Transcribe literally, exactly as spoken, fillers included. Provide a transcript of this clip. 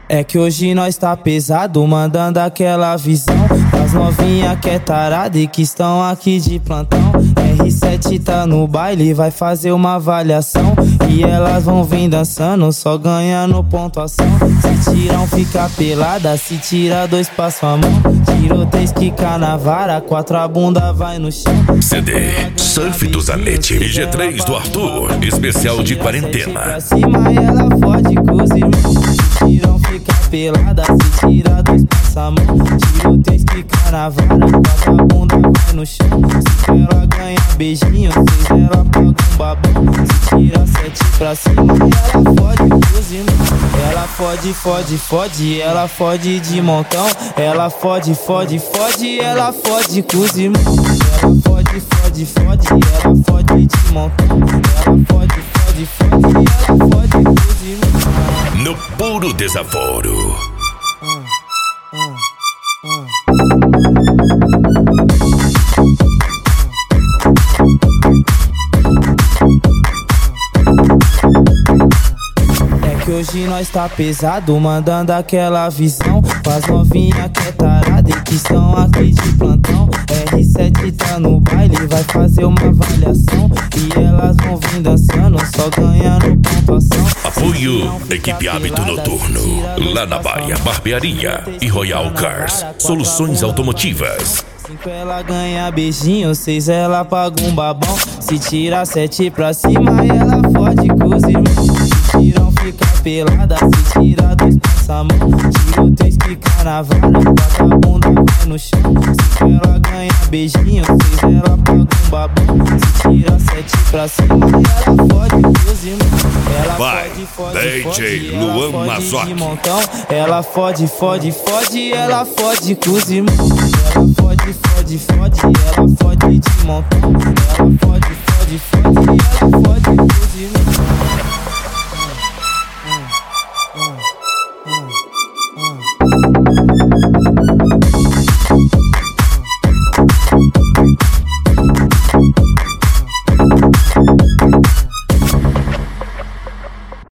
É que hoje nós tá pesado, mandando aquela visão das novinha que é tarada e que estão aqui de plantão. R sete tá no baile, vai fazer uma avaliação e elas vão vir dançando, só ganhando pontuação. Se tiram fica pelada, se tira dois passa a mão. Tirou três quica na vara, quatro a bunda vai no chão. C D Surf do Zanetti e G três do Arthur, especial de quarentena. Pra cima e ela fode com os irmãos. Tiram fica pelada, se tira dois passa a mão. Tirou três quica na vara, quatro a bunda vai no chão. Se ela ganha beijinho, seis ela paga um babão. Se tira sete pra cima e ela fode com os irmãos. Ela fode, fode, fode, ela fode de montão. Ela fode, fode, fode, ela fode com os irmãos. Ela fode, fode, fode, ela fode de montão. Ela fode, fode, fode, ela fode com os irmãos. No puro desaforo. É que hoje nós tá pesado, mandando aquela visão pras novinha que é tarada e que estão aqui de plantão. R sete tá no baile, vai fazer uma avaliação e elas vão vir dançando, só ganhando pontuação. Apoio Equipe Hábito Noturno, lá na Baia, Barbearia e Royal Cars, soluções automotivas. Cinco ela ganha beijinho, seis ela paga um babão. Se tira sete pra cima e ela fode com os irmãos. Se tiram fica pelada, se tira dois passa a mão. Tirou três quica na vara, quatro a bunda vai no chão. Cinco ela ganha beijinho, seis ela paga um babão. Se tira sete pra cima e ela fode com os irmãos. Ela Vai, fode, fode, D J fode, Luan ela fode Mazotti. de montão. Ela fode, fode, fode, ela fode com os irmãos. Ela fode, fode, fode, ela fode de montão. Ela fode, fode, fode, ela fode com